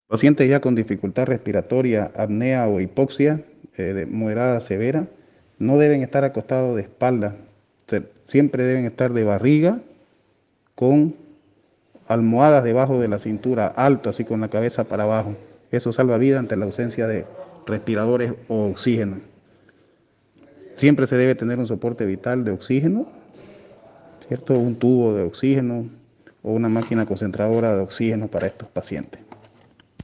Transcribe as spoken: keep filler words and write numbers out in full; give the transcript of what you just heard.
Pacientes ya con dificultad respiratoria, apnea o hipoxia eh, de moderada a severa, no deben estar acostados de espalda, se- siempre deben estar de barriga con almohadas debajo de la cintura, alto, así con la cabeza para abajo. Eso salva vida ante la ausencia de respiradores o oxígeno. Siempre se debe tener un soporte vital de oxígeno, ¿cierto? Un tubo de oxígeno o una máquina concentradora de oxígeno para estos pacientes.